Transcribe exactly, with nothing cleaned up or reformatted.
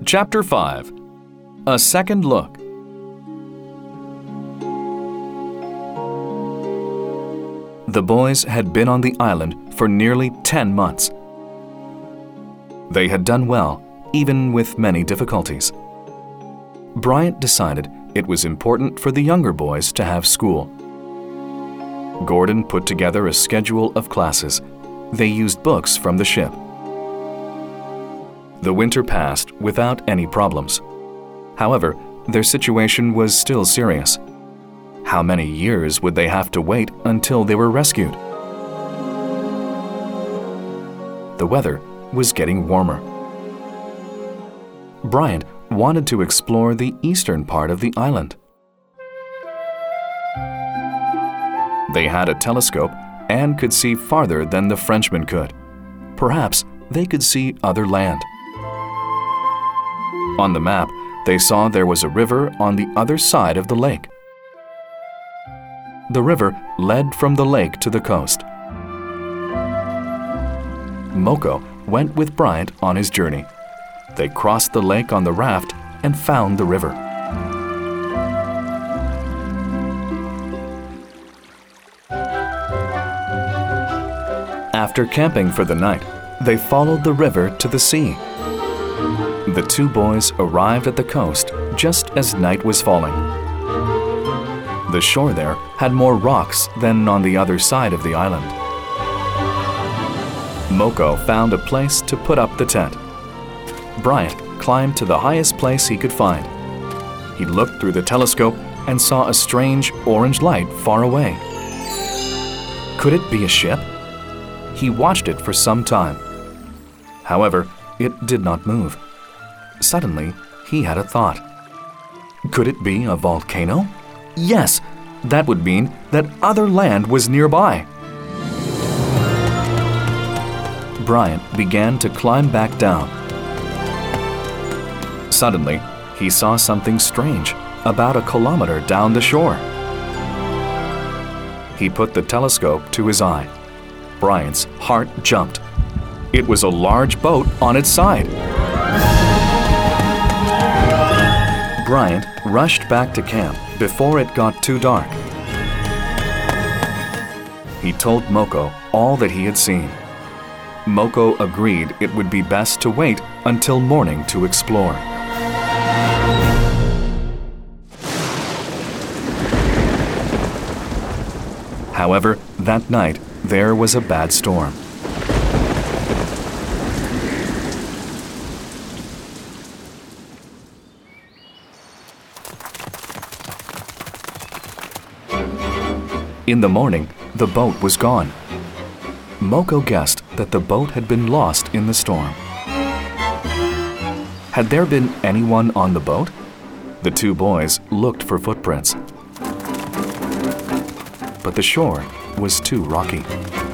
Chapter five. A Second Look. The boys had been on the island for nearly ten months. They had done well, even with many difficulties. Bryant decided it was important for the younger boys to have school. Gordon put together a schedule of classes. They used books from the ship. The winter passed without any problems. However, their situation was still serious. How many years would they have to wait until they were rescued? The weather was getting warmer. Bryant wanted to explore the eastern part of the island. They had a telescope and could see farther than the Frenchmen could. Perhaps they could see other land. On the map, they saw there was a river on the other side of the lake. The river led from the lake to the coast. Moko went with Bryant on his journey. They crossed the lake on the raft and found the river. After camping for the night, they followed the river to the sea. The two boys arrived at the coast just as night was falling. The shore there had more rocks than on the other side of the island. Moko found a place to put up the tent. Bryant climbed to the highest place he could find. He looked through the telescope and saw a strange orange light far away. Could it be a ship? He watched it for some time. However, it did not move. Suddenly, he had a thought. Could it be a volcano? Yes, that would mean that other land was nearby. Bryant began to climb back down. Suddenly, he saw something strange about a kilometer down the shore. He put the telescope to his eye. Bryant's heart jumped. It was a large boat on its side. Bryant rushed back to camp before it got too dark. He told Moko all that he had seen. Moko agreed it would be best to wait until morning to explore. However, that night there was a bad storm. In the morning, the boat was gone. Moko guessed that the boat had been lost in the storm. Had there been anyone on the boat? The two boys looked for footprints. But the shore was too rocky.